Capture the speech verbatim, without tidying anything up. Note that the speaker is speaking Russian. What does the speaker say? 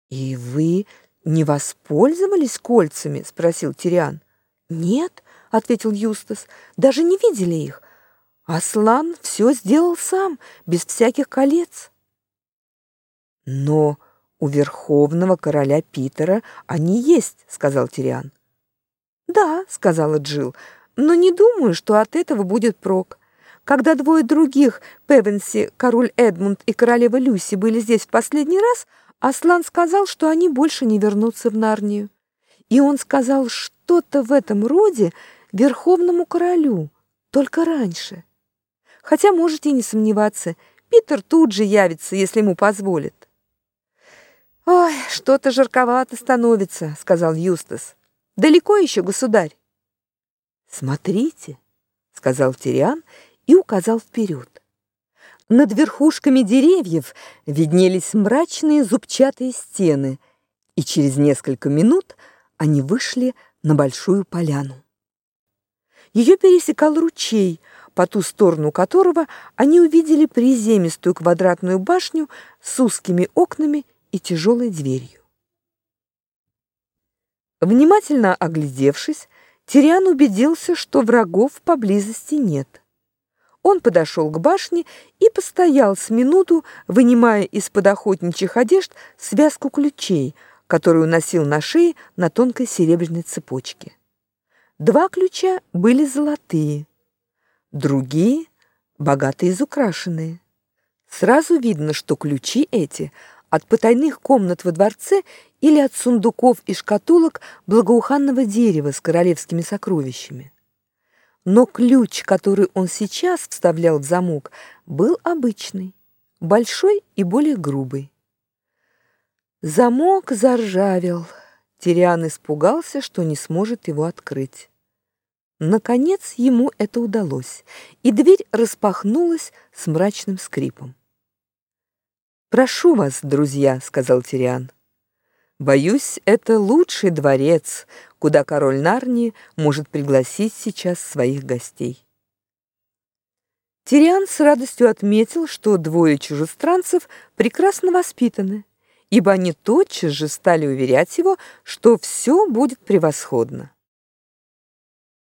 «И вы не воспользовались кольцами?» — спросил Тириан. «Нет», — ответил Юстас, — «даже не видели их. Аслан все сделал сам, без всяких колец». «Но у верховного короля Питера они есть», — сказал Тириан. «Да», — сказала Джилл, — «но не думаю, что от этого будет прок. Когда двое других, Певенси, король Эдмунд и королева Люси, были здесь в последний раз, Аслан сказал, что они больше не вернутся в Нарнию. И он сказал что-то в этом роде верховному королю, только раньше. Хотя можете не сомневаться, Питер тут же явится, если ему позволят». «Ой, что-то жарковато становится», — сказал Юстас. «Далеко еще, государь?» «Смотрите», — сказал Тириан и указал вперед. Над верхушками деревьев виднелись мрачные зубчатые стены, и через несколько минут они вышли на большую поляну. Ее пересекал ручей, по ту сторону которого они увидели приземистую квадратную башню с узкими окнами и тяжелой дверью. Внимательно оглядевшись, Тириан убедился, что врагов поблизости нет. Он подошел к башне и постоял с минуту, вынимая из-под охотничьих одежд связку ключей, которую носил на шее на тонкой серебряной цепочке. Два ключа были золотые, другие — богато изукрашенные. Сразу видно, что ключи эти от потайных комнат во дворце или от сундуков и шкатулок благоуханного дерева с королевскими сокровищами. Но ключ, который он сейчас вставлял в замок, был обычный, большой и более грубый. Замок заржавел. Тириан испугался, что не сможет его открыть. Наконец ему это удалось, и дверь распахнулась с мрачным скрипом. «Прошу вас, друзья», — сказал Тириан. «Боюсь, это лучший дворец, куда король Нарнии может пригласить сейчас своих гостей». Тириан с радостью отметил, что двое чужестранцев прекрасно воспитаны, ибо они тотчас же стали уверять его, что все будет превосходно.